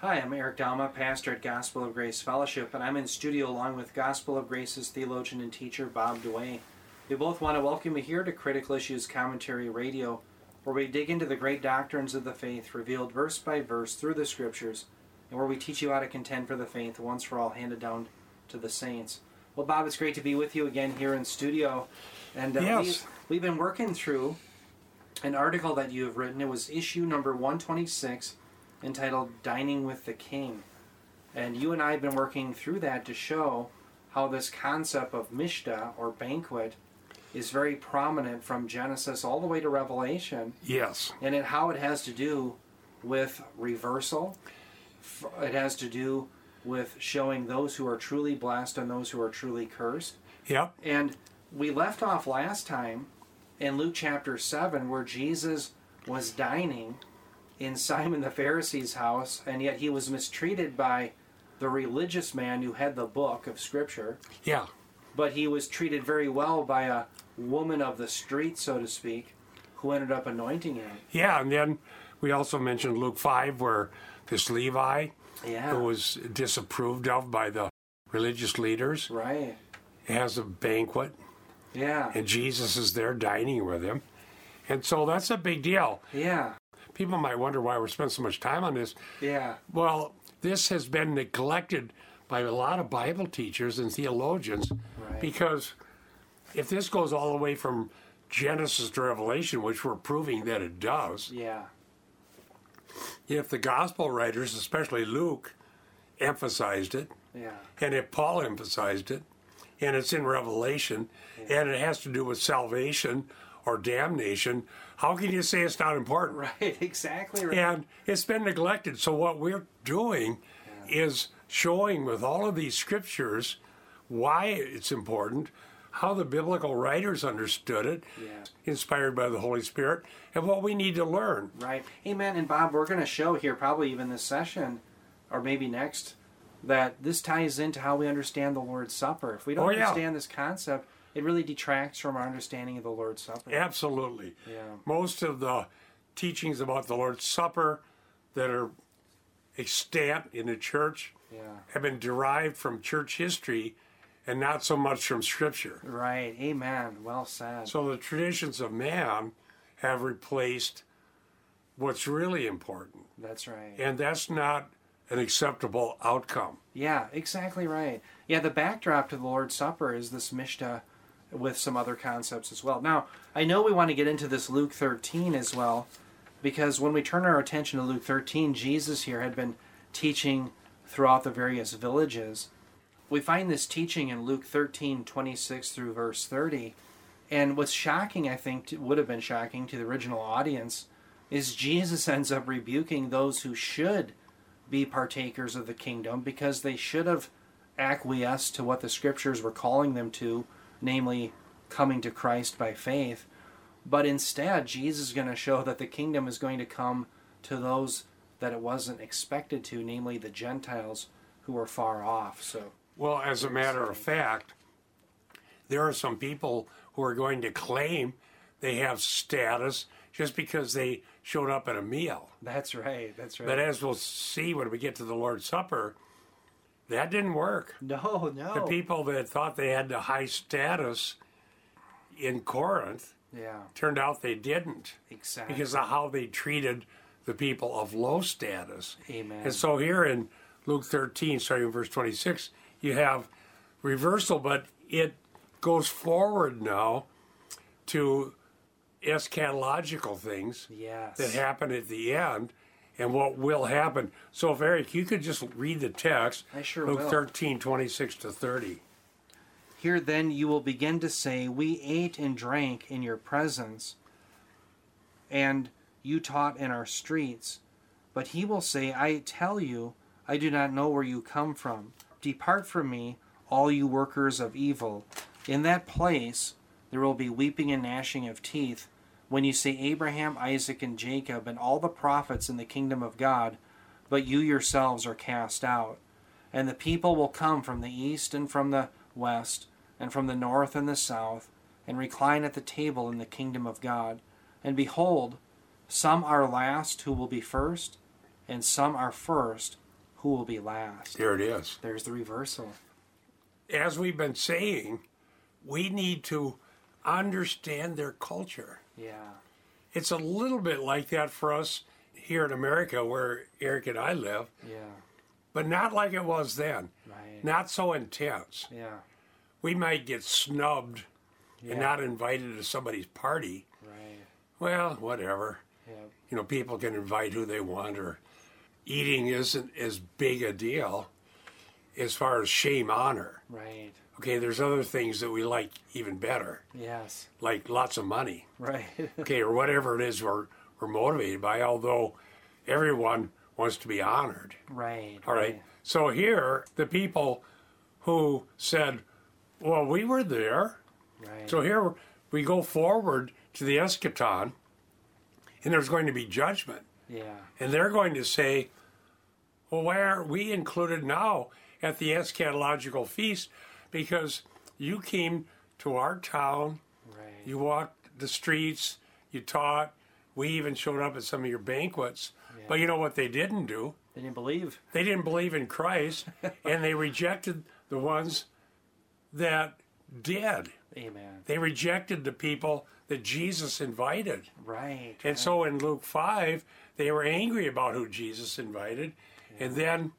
Hi, I'm Eric Dalma, pastor at Gospel of Grace Fellowship, and I'm in studio along with Gospel of Grace's theologian and teacher, Bob DeWay. We both want to welcome you here to Critical Issues Commentary Radio, where we dig into the great doctrines of the faith, revealed verse by verse through the Scriptures, and where we teach you how to contend for the faith once for all handed down to the saints. Well, Bob, it's great to be with you again here in studio. And Yes. we've been working through an article that you have written. It was issue number 126, entitled Dining with the King. And you and I have been working through that to show how this concept of Mishta, or banquet, is very prominent from Genesis all the way to Revelation. Yes. And how it has to do with reversal. It has to do with showing those who are truly blessed and those who are truly cursed. Yep. And we left off last time in Luke chapter 7 where Jesus was dining in Simon the Pharisee's house, and yet he was mistreated by the religious man who had the book of Scripture. Yeah. But he was treated very well by a woman of the street, so to speak, who ended up anointing him. Yeah, and then we also mentioned Luke 5 where this Levi, who was disapproved of by the religious leaders, Right. has a banquet, Yeah. and Jesus is there dining with him. And so that's a big deal. Yeah. People might wonder why we're spending so much time on this. Yeah. Well, this has been neglected by a lot of Bible teachers and theologians, Right. because if this goes all the way from Genesis to Revelation, which we're proving that it does, Yeah. if the gospel writers, especially Luke, emphasized it, Yeah. and if Paul emphasized it, and it's in Revelation, and it has to do with salvation or damnation, how can you say it's not important? Right. Exactly right. And it's been neglected. So what we're doing is showing with all of these scriptures why it's important, how the biblical writers understood it, Yeah. inspired by the Holy Spirit, and what we need to learn. Right. Amen. And Bob, we're going to show here, probably even this session, or maybe next, that this ties into how we understand the Lord's Supper. If we don't understand this concept, it really detracts from our understanding of the Lord's Supper. Absolutely. Yeah. Most of the teachings about the Lord's Supper that are extant in the church Yeah. have been derived from church history and not so much from Scripture. Right. Amen. Well said. So the traditions of man have replaced what's really important, That's right. and that's not an acceptable outcome. Yeah, exactly right. Yeah, the backdrop to the Lord's Supper is this Mishta with some other concepts as well. Now, I know we want to get into this Luke 13 as well, because when we turn our attention to Luke 13, Jesus here had been teaching throughout the various villages. We find this teaching in Luke 13, 26 through verse 30. And what's shocking, I think, would have been shocking to the original audience, is Jesus ends up rebuking those who should be partakers of the kingdom because they should have acquiesced to what the Scriptures were calling them to, namely coming to Christ by faith. But instead, Jesus is going to show that the kingdom is going to come to those that it wasn't expected to, namely the Gentiles who are far off. So, Well, as a matter of fact, there are some people who are going to claim they have status just because they showed up at a meal. that's right. That's right. But as we'll see when we get to the Lord's Supper, that didn't work. No. The people that thought they had the high status in Corinth Yeah, turned out they didn't, exactly. because of how they treated the people of low status. Amen. And so here in Luke 13, starting in verse 26, you have reversal, but it goes forward now to eschatological things Yes. that happen at the end and what will happen. So if Eric, you could just read the text, I sure Luke will. 13, 26 to 30. Here then you will begin to say, we ate and drank in your presence, and you taught in our streets. But he will say, I tell you, I do not know where you come from. Depart from me, all you workers of evil. In that place there will be weeping and gnashing of teeth, when you say Abraham, Isaac, and Jacob, and all the prophets in the kingdom of God, but you yourselves are cast out. And the people will come from the east and from the west, and from the north and the south, and recline at the table in the kingdom of God. And behold, some are last who will be first, and some are first who will be last. There it is. There's the reversal. As we've been saying, we need to understand their culture. Yeah. It's a little bit like that for us here in America where Eric and I live, Yeah. but not like it was then. Right. Not so intense. Yeah. We might get snubbed Yeah. and not invited to somebody's party. Right. Well, whatever. Yeah. You know, people can invite who they want, or eating isn't as big a deal as far as shame honor. Right. Okay, there's other things that we like even better, Yes. like lots of money, Right. okay, or whatever it is we're motivated by, although everyone wants to be honored. Right. All right. So here, the people who said, well, we were there. Right. So here we go forward to the eschaton, and there's going to be judgment. Yeah. And they're going to say, well, why aren't we included now at the eschatological feast? Because you came to our town, Right. you walked the streets, you taught, we even showed up at some of your banquets. Yeah. But you know what they didn't do? They didn't believe. They didn't believe in Christ, and they rejected the ones that did. Amen. They rejected the people that Jesus invited. Right. And so in Luke 5, they were angry about who Jesus invited. Yeah. And then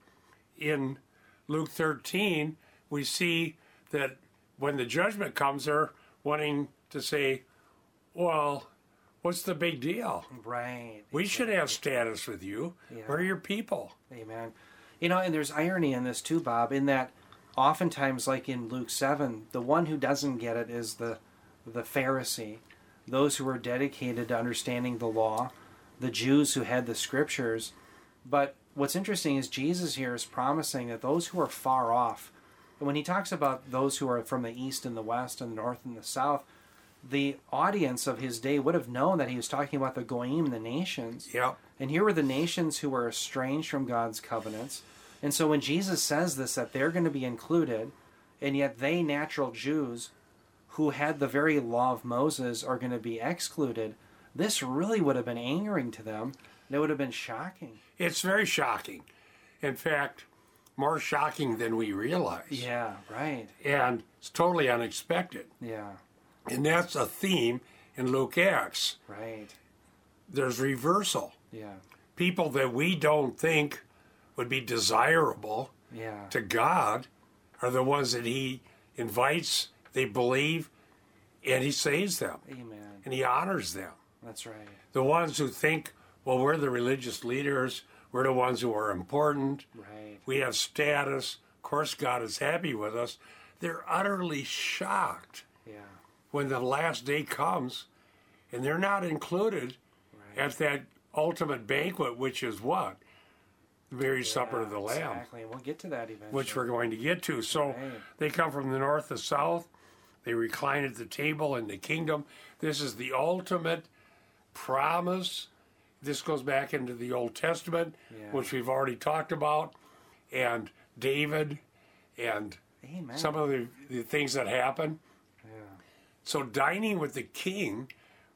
in Luke 13, we see that when the judgment comes, they're wanting to say, well, what's the big deal? Right. We should have status with you. Yeah. We're your people. Amen. You know, and there's irony in this too, Bob, in that oftentimes, like in Luke 7, the one who doesn't get it is the Pharisee, those who are dedicated to understanding the law, the Jews who had the scriptures. But what's interesting is Jesus here is promising that those who are far off, and when he talks about those who are from the east and the west and the north and the south, the audience of his day would have known that he was talking about the Goyim, the nations. Yep. And here were the nations who were estranged from God's covenants. And so when Jesus says this, that they're going to be included, and yet they, natural Jews, who had the very law of Moses, are going to be excluded, this really would have been angering to them. It would have been shocking. It's very shocking. In fact, more shocking than we realize. Yeah, right. And it's totally unexpected. Yeah, And that's a theme in Luke Acts. right. There's reversal. Yeah, People that we don't think would be desirable yeah. to God are the ones that he invites, they believe, and he saves them. Amen. And he honors them. That's right. The ones who think, well, we're the religious leaders, we're the ones who are important, Right. we have status, of course God is happy with us, they're utterly shocked Yeah, when the last day comes and they're not included right. at that ultimate banquet, which is what? The very supper of the Lamb, Exactly. We'll get to that eventually. which we're going to get to. So Right. they come from the north, the south, they recline at the table in the kingdom. This is the ultimate promise. This goes back into the Old Testament, Yeah. which we've already talked about, and David, and Amen. some of the things that happen. Yeah. So dining with the king,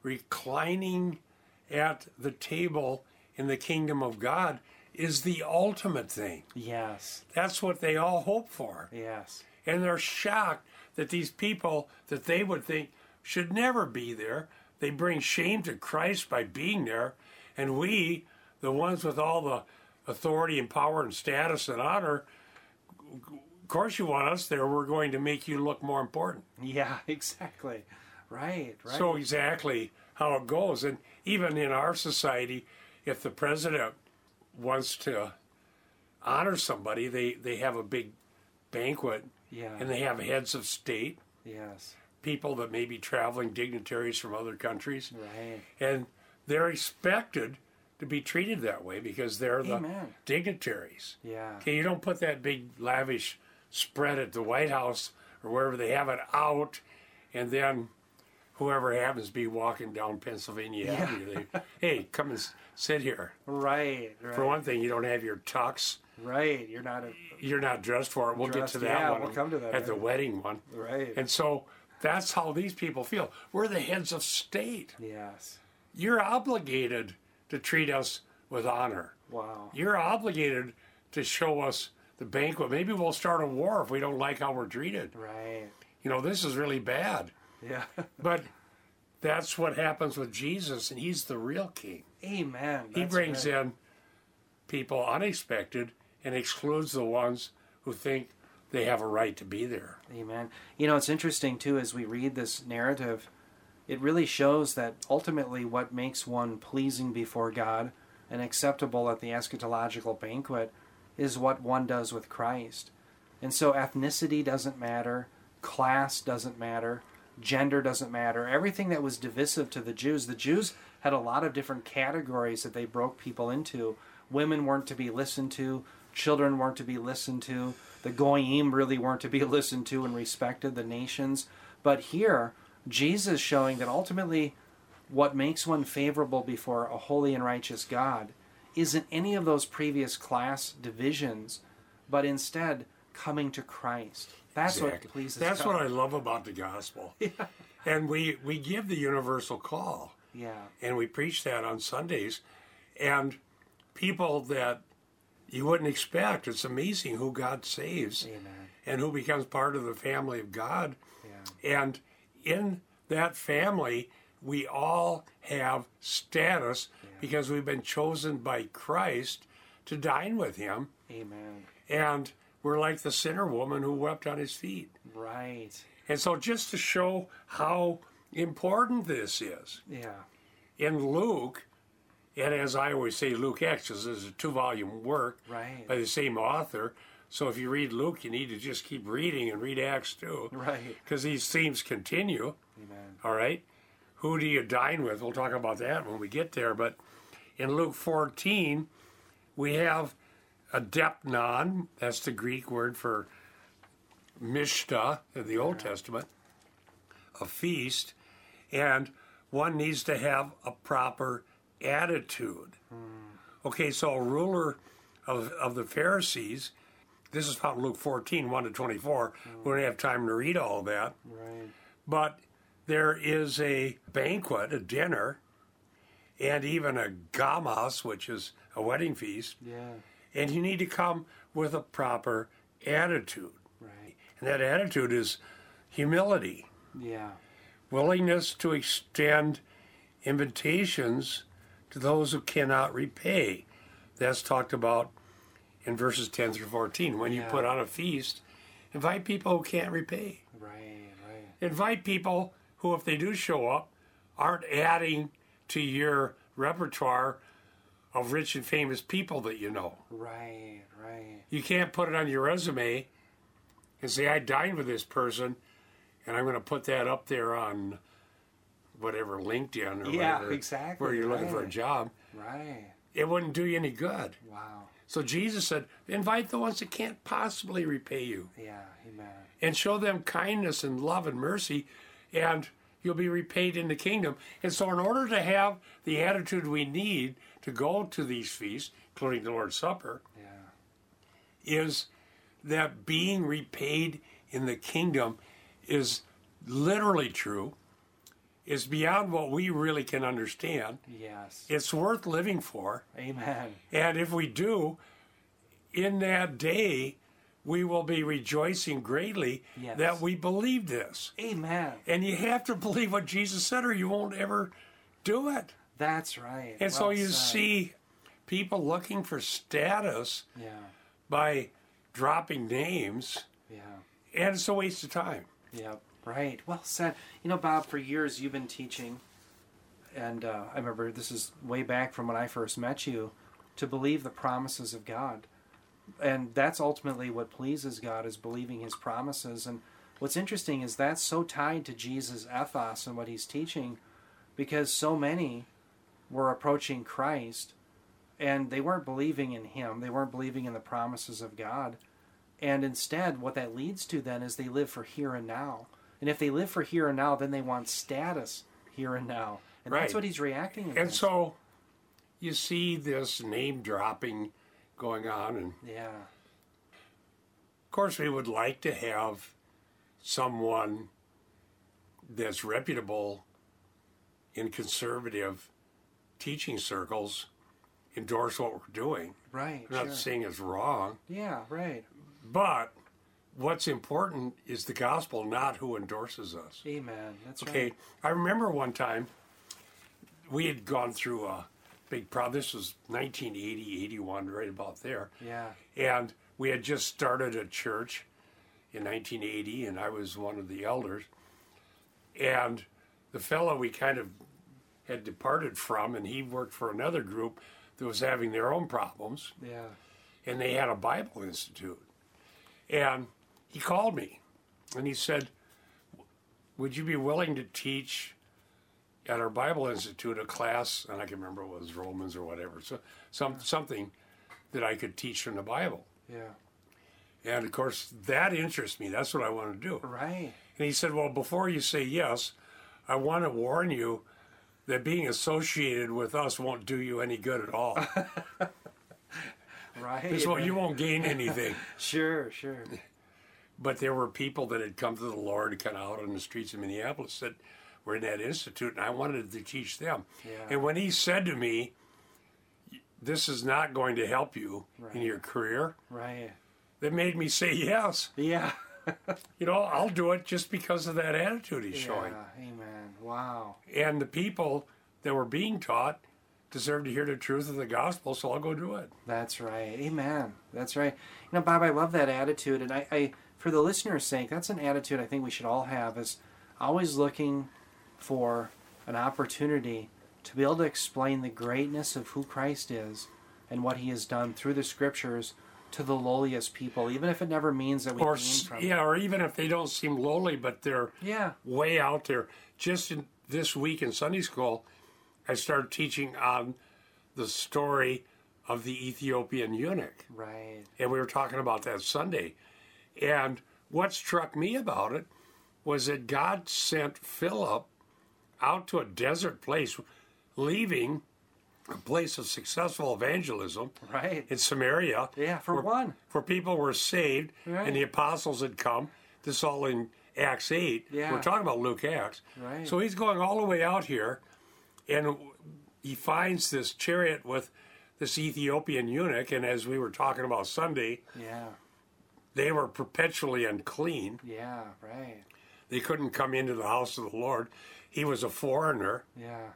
reclining at the table in the kingdom of God is the ultimate thing. Yes. That's what they all hope for. Yes. And they're shocked that these people that they would think should never be there, they bring shame to Christ by being there. And we, the ones with all the authority and power and status and honor, of course you want us there, we're going to make you look more important. Yeah, exactly. Right, right. So exactly how it goes. And even in our society, if the president wants to honor somebody, they have a big banquet, yeah. and they have heads of state, Yes. people that may be traveling, dignitaries from other countries, Right. and they're expected to be treated that way because they're the Amen. dignitaries. Yeah. Okay, you don't put that big lavish spread at the White House or wherever they have it out, and then whoever happens to be walking down Pennsylvania Avenue, hey, come and sit here. Right, right. For one thing, you don't have your tux. Right. You're not a You're not dressed for it. We'll get to that one we'll come to that. at the wedding one. Right. And so that's how these people feel. We're the heads of state. Yes. You're obligated to treat us with honor. Wow. You're obligated to show us the banquet. Maybe we'll start a war if we don't like how we're treated. Right. This is really bad. Yeah. But that's what happens with Jesus, and he's the real king. Amen. He That's brings right. in people unexpected and excludes the ones who think they have a right to be there. Amen. It's interesting, too, as we read this narrative, it really shows that ultimately what makes one pleasing before God and acceptable at the eschatological banquet is what one does with Christ. And so ethnicity doesn't matter, class doesn't matter, gender doesn't matter. Everything that was divisive to the Jews had a lot of different categories that they broke people into. Women weren't to be listened to, children weren't to be listened to, the Goyim really weren't to be listened to and respected, the nations. But here, Jesus showing that ultimately what makes one favorable before a holy and righteous God isn't any of those previous class divisions, but instead coming to Christ. That's Exactly. what pleases That's God. what I love about the gospel. Yeah. And we give the universal call. Yeah. And we preach that on Sundays. And people that you wouldn't expect, it's amazing who God saves. Amen. And who becomes part of the family of God. Yeah. And in that family, we all have status because we've been chosen by Christ to dine with him. Amen. And we're like the sinner woman who wept on his feet. Right. And so just to show how important this is, Yeah. in Luke, and as I always say, Luke Acts is a 2-volume work Right. by the same author. So if you read Luke, you need to just keep reading and read Acts too. Right. Because these themes continue. Amen. All right? Who do you dine with? We'll talk about that when we get there. But in Luke 14, we have a depnon. That's the Greek word for mishta in the Old Testament, a feast. And one needs to have a proper attitude. Okay, so a ruler of the Pharisees, this is found in Luke 14, 1 to 24. We don't have time to read all of that. Right. But there is a banquet, a dinner, and even a gamos, which is a wedding feast. Yeah. And you need to come with a proper attitude. Right. And that attitude is humility, Yeah. willingness to extend invitations to those who cannot repay. That's talked about in verses 10 through 14. When you Yeah. put on a feast, invite people who can't repay. Right. Right. Invite people who, if they do show up, aren't adding to your repertoire of rich and famous people that you know. Right. Right. You can't put it on your resume and say, I dined with this person, and I'm going to put that up there on whatever, LinkedIn or Yeah, whatever, exactly, where you're looking for a right. job. Right. It wouldn't do you any good. Wow. So Jesus said, invite the ones that can't possibly repay you, Yeah. Amen. and show them kindness and love and mercy, and you'll be repaid in the kingdom. And so in order to have the attitude we need to go to these feasts, including the Lord's Supper, Yeah. is that being repaid in the kingdom is literally true, is beyond what we really can understand. Yes. It's worth living for. Amen. And if we do, in that day, we will be rejoicing greatly Yes. that we believe this. Amen. And you have to believe what Jesus said or you won't ever do it. That's right. And so Well you said. see people looking for status Yeah. by dropping names, Yeah. and it's a waste of time. Yep. Right. Well said. Bob, for years you've been teaching, and I remember this is way back from when I first met you, to believe the promises of God. And that's ultimately what pleases God, is believing his promises. And what's interesting is that's so tied to Jesus' ethos and what he's teaching, because so many were approaching Christ and they weren't believing in him. They weren't believing in the promises of God. And instead, what that leads to then is they live for here and now. And if they live for here and now, then they want status here and now. And Right. that's what he's reacting against. And so you see this name dropping going on. And Yeah. of course, we would like to have someone that's reputable in conservative teaching circles endorse what we're doing. Right. I'm not sure. saying it's wrong. Yeah. Right. But what's important is the gospel, not who endorses us. Amen. That's Okay, right. I remember one time we had gone through a big problem. This was 1980, 81, right about there. Yeah. And we had just started a church in 1980, and I was one of the elders. And the fellow we kind of had departed from, and he worked for another group that was having their own problems, Yeah. and they had a Bible Institute. And he called me, and he said, would you be willing to teach at our Bible Institute a class, and I can remember it was Romans or whatever, so something that I could teach from the Bible. Yeah. And of course, that interests me. That's what I want to do. Right. And he said, well, before you say yes, I want to warn you that being associated with us won't do you any good at all. Right. You won't gain anything. Sure. Sure. But there were people that had come to the Lord kind of out on the streets of Minneapolis that were in that institute, and I wanted to teach them. Yeah. And when he said to me, this is not going to help you in Right. your career, Right. that made me say yes. Yeah. I'll do it just because of that attitude he's showing. Yeah. Amen. Wow. And the people that were being taught deserve to hear the truth of the gospel, so I'll go do it. That's right. Amen. That's right. Bob, I love that attitude, and I for the listener's sake, that's an attitude I think we should all have, is always looking for an opportunity to be able to explain the greatness of who Christ is and what he has done through the scriptures to the lowliest people, even if it never means that we gain from it. Or even if they don't seem lowly, but they're Yeah. way out there. Just this week in Sunday school, I started teaching on the story of the Ethiopian eunuch. Right. And we were talking about that Sunday. And what struck me about it was that God sent Philip out to a desert place, leaving a place of successful evangelism Right. in Samaria. Yeah, for one. Where people were saved Right. and the apostles had come. This is all in Acts 8. Yeah. We're talking about Luke Acts. Right. So he's going all the way out here, and he finds this chariot with this Ethiopian eunuch, and as we were talking about Sunday, Yeah. they were perpetually unclean. Yeah. Right. They couldn't come into the house of the Lord. He was a foreigner, Yeah.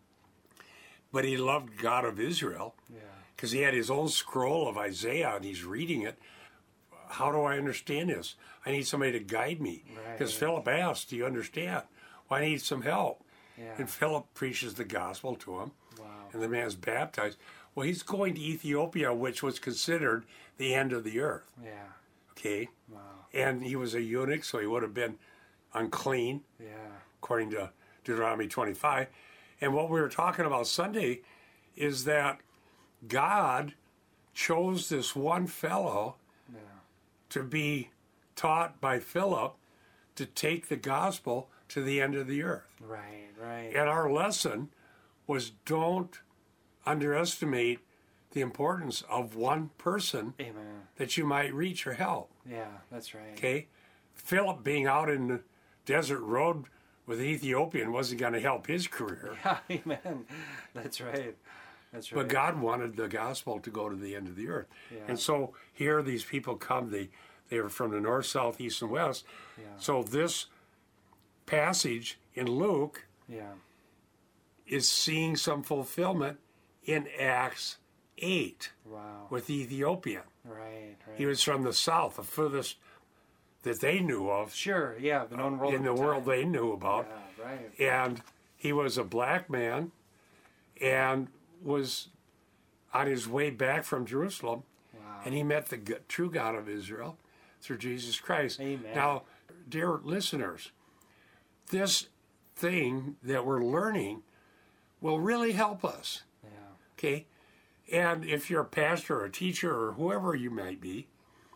but he loved God of Israel Yeah. because he had his own scroll of Isaiah and he's reading it. How do I understand this? I need somebody to guide me. Because Right. Philip asked, do you understand? Well, I need some help. Yeah. And Philip preaches the gospel to him, Wow. and the man's baptized. Well, he's going to Ethiopia, which was considered the end of the earth. Yeah. Okay? Wow. And he was a eunuch, so he would have been unclean, Yeah. according to Deuteronomy 25. And what we were talking about Sunday is that God chose this one fellow Yeah. to be taught by Philip to take the gospel to the end of the earth. Right. Right. And our lesson was don't underestimate the importance of one person Amen. that you might reach or help. Yeah. That's right. Okay? Philip being out in the desert road with the Ethiopian wasn't going to help his career. Yeah. Amen. That's right. That's right. But God wanted the gospel to go to the end of the earth. Yeah. And so here these people come, they are from the north, south, east, and west. Yeah. So this passage in Luke Yeah. is seeing some fulfillment in Acts 8 Wow. with the Ethiopian. Right. Right. He was from the south, the furthest that they knew of, Sure. Yeah. The known world. in the at world time. they knew about. Yeah. Right. And he was a black man and was on his way back from Jerusalem, Wow. and he met the true God of Israel through Jesus Christ. Amen. Now, dear listeners, this thing that we're learning will really help us, Yeah. okay? And if you're a pastor or a teacher or whoever you might be,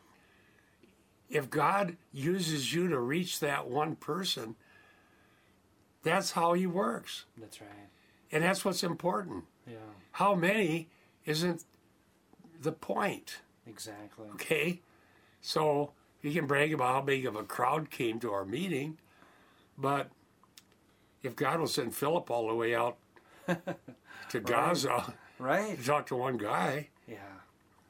if God uses you to reach that one person, that's how he works. That's right. And that's what's important. Yeah. How many isn't the point, Exactly. okay? So you can brag about how big of a crowd came to our meeting, but if God will send Philip all the way out to Gaza Right. to talk to one guy, Yeah.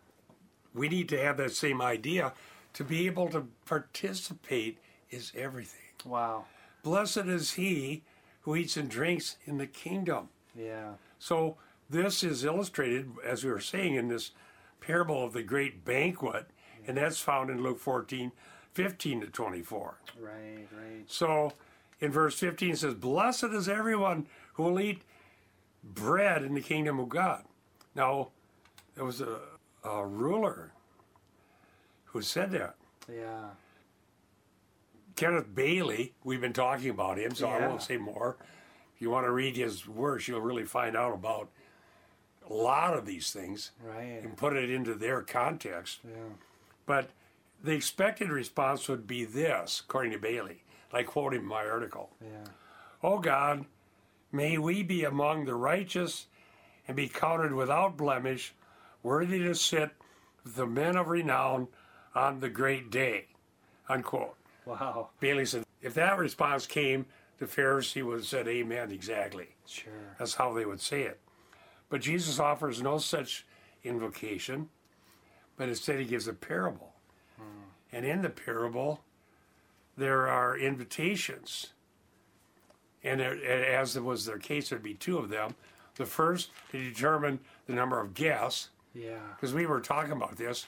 we need to have that same idea. To be able to participate is everything. Wow. Blessed is he who eats and drinks in the kingdom. Yeah. So this is illustrated, as we were saying, in this parable of the great banquet, and that's found in Luke 14:15-24. Right, right. So in verse 15 it says, blessed is everyone who will eat bread in the kingdom of God. Now, there was a ruler who said that. Yeah. Kenneth Bailey, we've been talking about him, so I Yeah. won't say more. If you want to read his works, you'll really find out about a lot of these things Right. and put it into their context. Yeah. But the expected response would be this, according to Bailey, like quoting my article. Yeah. Oh God, may we be among the righteous and be counted without blemish, worthy to sit with the men of renown on the great day. Unquote. Wow. Bailey said, if that response came, the Pharisee would have said, amen, exactly. Sure. That's how they would say it. But Jesus offers no such invocation, but instead he gives a parable. And in the parable, there are invitations. And as was their case, there'd be two of them. The first, to determine the number of guests, Yeah. because we were talking about this.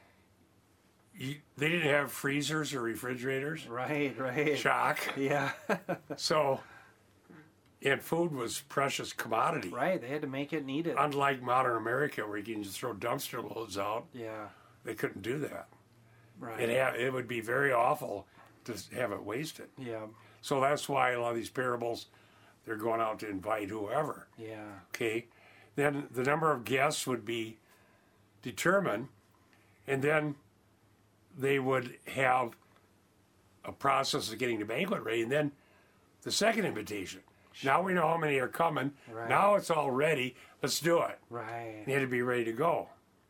They didn't have freezers or refrigerators. Right, right. Shock. Yeah. So, and food was precious commodity. Right, they had to make it needed. Unlike modern America, where you can just throw dumpster loads out, Yeah. they couldn't do that. Right. It would be very awful to have it wasted. Yeah. So that's why a lot of these parables, they're going out to invite whoever. Yeah. Okay, then the number of guests would be determined, and then they would have a process of getting the banquet ready, and then the second invitation. Now we know how many are coming. Right. Now it's all ready. Let's do it. Right. They had to be ready to go.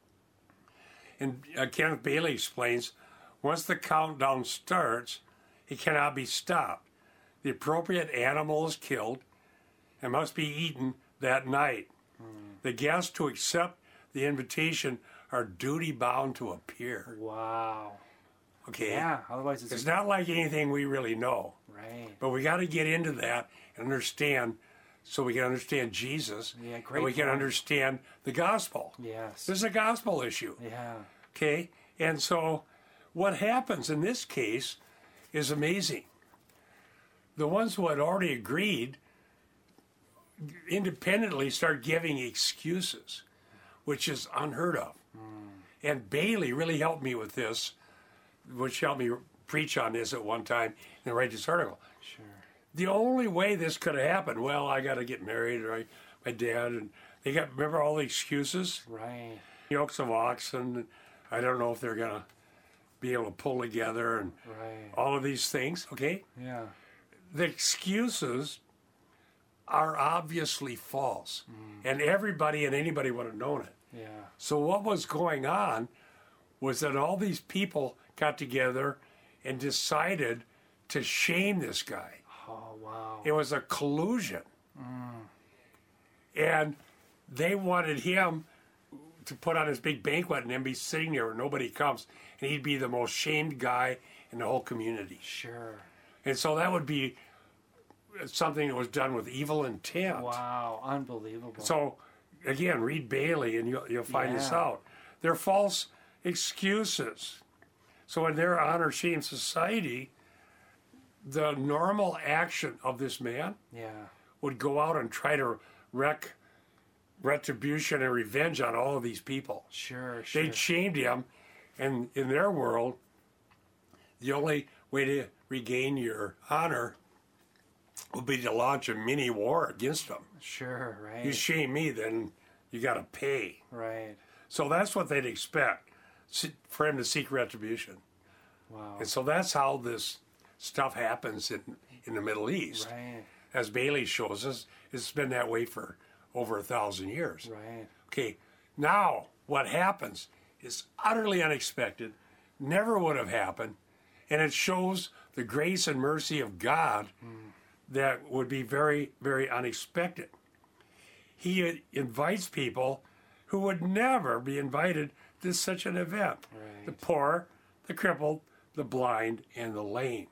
And Kenneth Bailey explains, once the countdown starts, it cannot be stopped. The appropriate animal is killed and must be eaten that night. The guests who accept the invitation are duty bound to appear. Wow. Okay? Yeah, otherwise It's not like anything we really know. Right. But we got to get into that and understand, so we can understand Jesus. Yeah, and great we can point. understand the gospel. Yes. This is a gospel issue. Yeah. Okay? And so what happens in this case is amazing. The ones who had already agreed independently start giving excuses, which is unheard of. And Bailey really helped me with this, which helped me preach on this at one time and write this article. Sure. The only way this could have happened, well, I got to get married, or my dad, and they got, remember all the excuses? Right. Yokes of oxen, I don't know if they're going to be able to pull together, and Right. all of these things, okay? Yeah. The excuses are obviously false, and everybody and anybody would have known it. Yeah. So what was going on was that all these people got together and decided to shame this guy. Oh, wow. It was a collusion. And they wanted him to put on his big banquet and then be sitting there where nobody comes, and he'd be the most shamed guy in the whole community. Sure. And so that would be something that was done with evil intent. Wow. Unbelievable. So, again, read Bailey and you'll find this Yeah. out. They're false excuses. So in their honor-shame society, the normal action of this man Yeah. would go out and try to wreak retribution and revenge on all of these people. Sure. Sure. They'd shamed him, and in their world, the only way to regain your honor would be to launch a mini war against them. Sure. Right. You shame me, then you got to pay. Right. So that's what they'd expect, for him to seek retribution. Wow. And so that's how this stuff happens in the Middle East. Right. As Bailey shows us, it's been that way for over 1,000 years. Right. Okay, now what happens is utterly unexpected, never would have happened, and it shows the grace and mercy of God that would be very, very unexpected. He invites people who would never be invited this such an event. Right. The poor, the crippled, the blind, and the lame.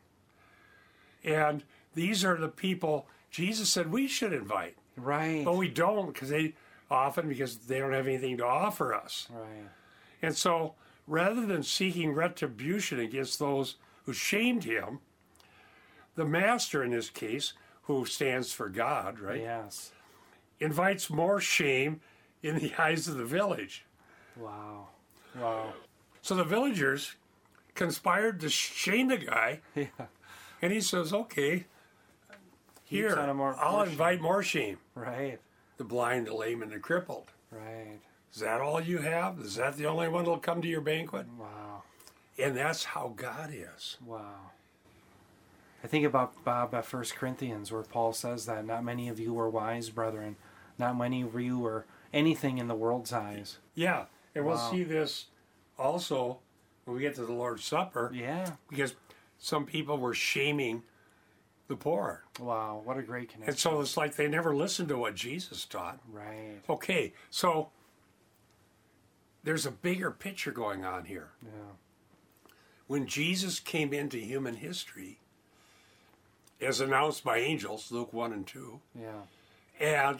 And these are the people Jesus said we should invite. Right. But we don't because they don't have anything to offer us. Right. And so rather than seeking retribution against those who shamed him, the master in this case, who stands for God, right, Yes. invites more shame in the eyes of the village. Wow. Wow. So the villagers conspired to shame the guy, Yeah. and he says, okay, here, Heaps on a I'll more invite more shame. Right. The blind, the lame, and the crippled. Right. Is that all you have? Is that the only one that'll come to your banquet? Wow. And that's how God is. Wow. I think about Bob at 1 Corinthians where Paul says that not many of you were wise, brethren. Not many of you were anything in the world's eyes. Yeah, and we'll Wow. see this also when we get to the Lord's Supper, Yeah. because some people were shaming the poor. Wow. What a great connection. And so it's like they never listened to what Jesus taught. Right. Okay, so there's a bigger picture going on here. Yeah. When Jesus came into human history, as announced by angels, Luke 1 and 2, Yeah. and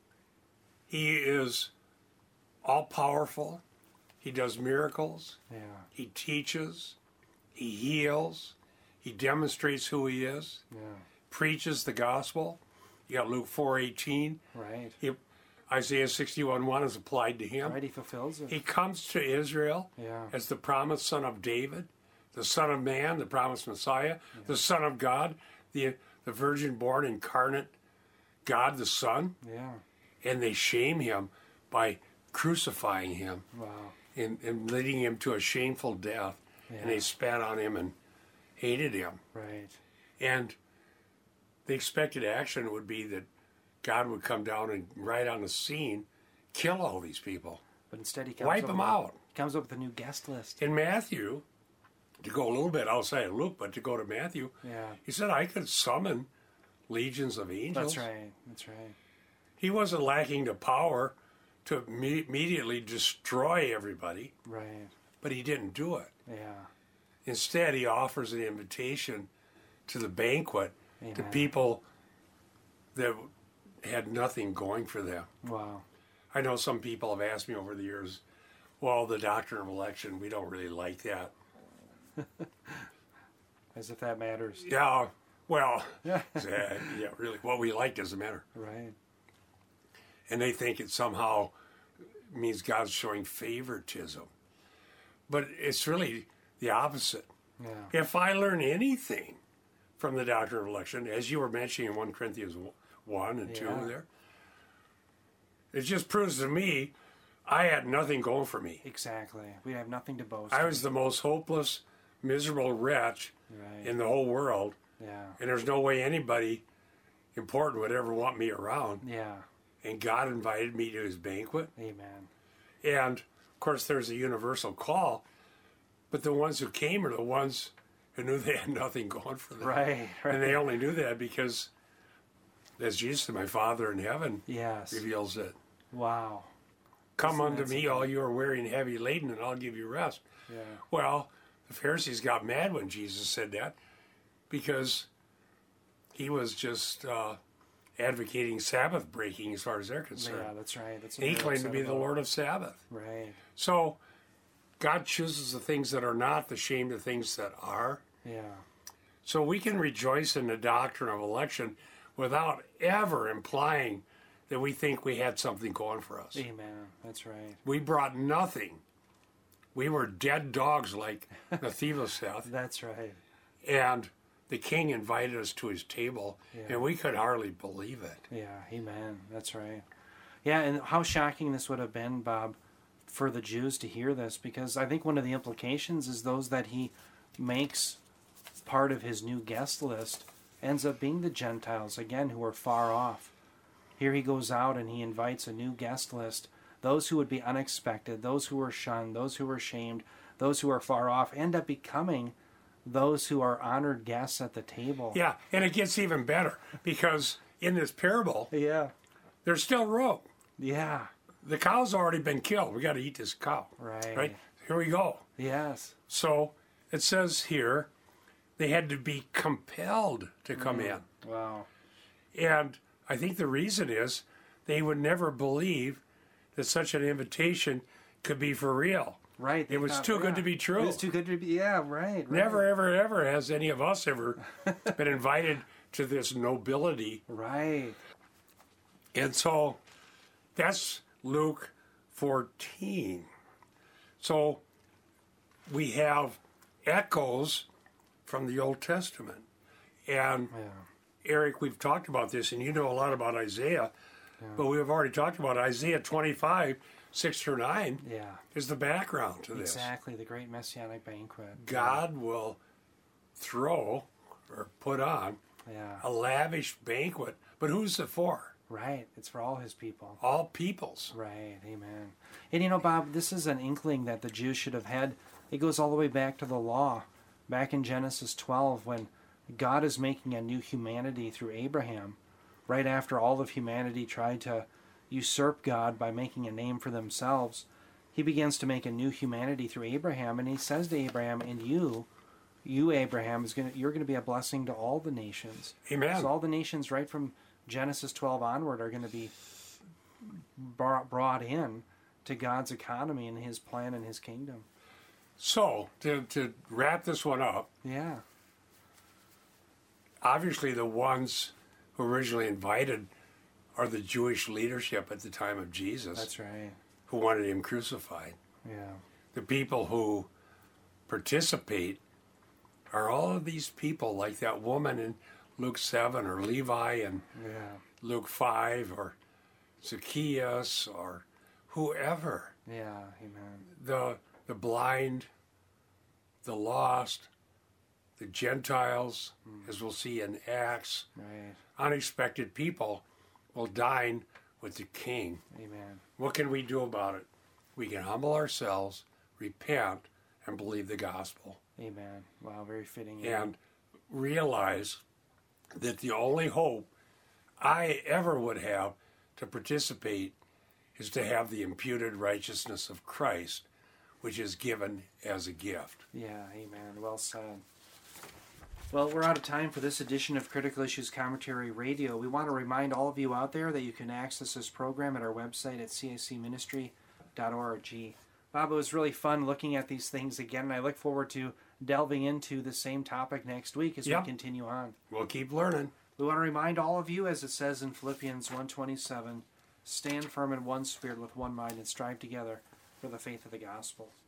he is all powerful, he does miracles, Yeah. he teaches, he heals, he demonstrates who he is, Yeah. preaches the gospel. You got Luke 4:18. Right. Isaiah 61:1 is applied to him. Right. He fulfills it. He comes to Israel Yeah. as the promised son of David, the Son of Man, the promised Messiah, the Son of God, the virgin born incarnate God the Son, Yeah. and they shame him by crucifying him Wow. and leading him to a shameful death. Yeah. And they spat on him and hated him. Right. And the expected action would be that God would come down and right on the scene, kill all these people, But instead he comes wipe up them with- out. He comes up with a new guest list. In Matthew, to go a little bit outside of Luke, but to go to Matthew, Yeah. he said, I could summon legions of angels. That's right. That's right. He wasn't lacking the power to immediately destroy everybody, Right. but he didn't do it. Yeah. Instead, he offers an invitation to the banquet to Amen. people that had nothing going for them. Wow. I know some people have asked me over the years, well, the doctrine of election, we don't really like that. As if that matters. Yeah, well, Yeah. yeah, really, what we like doesn't matter. Right. And they think it somehow means God's showing favoritism. But it's really the opposite. Yeah. If I learn anything from the doctrine of election, as you were mentioning in 1 Corinthians 1 and 2 Yeah. there, it just proves to me I had nothing going for me. Exactly. We have nothing to boast. I was the most hopeless, miserable wretch Right. in the whole world, Yeah. and there's no way anybody important would ever want me around. Yeah. And God invited me to his banquet. Amen. And, of course, there's a universal call, but the ones who came are the ones who knew they had nothing going for them. Right. Right. And they only knew that because, as Jesus said, my Father in heaven Yes. reveals it. Wow. Come Isn't unto that me, all you are weary and heavy laden, and I'll give you rest. Yeah. Well, the Pharisees got mad when Jesus said that because he was just advocating Sabbath breaking as far as they're Yeah, concerned. that's right. That's And he what claimed to they're be upset the about. Lord of Sabbath. Right. So God chooses the things that are not, to shame the things that are. Yeah. So we can rejoice in the doctrine of election without ever implying that we think we had something going for us. Amen. That's right. We brought nothing. We were dead dogs like Mephibosheth, That's right. and the king invited us to his table, Yeah. and we could hardly believe it. Yeah. Amen. That's right. Yeah, and how shocking this would have been, Bob, for the Jews to hear this, because I think one of the implications is those that he makes part of his new guest list ends up being the Gentiles, again, who are far off. Here he goes out and he invites a new guest list, those who would be unexpected, those who were shunned, those who were shamed, those who are far off, end up becoming those who are honored guests at the table. Yeah, and it gets even better because in this parable, Yeah. there's still room. Yeah. the cow's already been killed. We got to eat this cow. Right. Here we go. Yes. So it says here they had to be compelled to come in. Wow. And I think the reason is they would never believe that such an invitation could be for real. Right. It was too good to be true. It was too good to be, yeah, right. Never, ever, ever has any of us ever been invited to this nobility. Right. And so that's Luke 14. So we have echoes from the Old Testament. And Eric, we've talked about this, and you know a lot about Isaiah, but we've already talked about Isaiah 25, 6 through 9 is the background to this. Exactly, the great messianic banquet. God will throw or put on a lavish banquet, but who's it for? Right, it's for all his people. All peoples. Right, amen. And you know, Bob, this is an inkling that the Jews should have had. It goes all the way back to the law, back in Genesis 12, when God is making a new humanity through Abraham, right after all of humanity tried to usurp God by making a name for themselves. He begins to make a new humanity through Abraham, and he says to Abraham, and you Abraham, you're going to be a blessing to all the nations. Amen. So all the nations right from Genesis 12 onward are going to be brought in to God's economy and his plan and his kingdom. So, to wrap this one up, obviously the ones who originally invited are the Jewish leadership at the time of Jesus. That's right. Who wanted him crucified. Yeah. The people who participate are all of these people, like that woman in Luke 7, or Levi in Luke 5, or Zacchaeus, or whoever. Yeah, amen. The blind, the lost, the Gentiles, as we'll see in Acts, unexpected people will dine with the King. Amen. What can we do about it? We can humble ourselves, repent, and believe the gospel. Amen. Wow, very fitting. And realize that the only hope I ever would have to participate is to have the imputed righteousness of Christ, which is given as a gift. Yeah, amen. Well said. Well, we're out of time for this edition of Critical Issues Commentary Radio. We want to remind all of you out there that you can access this program at our website at cicministry.org. Bob, it was really fun looking at these things again, and I look forward to delving into the same topic next week as we continue on. We'll keep learning. We want to remind all of you, as it says in Philippians 1:27, stand firm in one spirit with one mind and strive together for the faith of the gospel.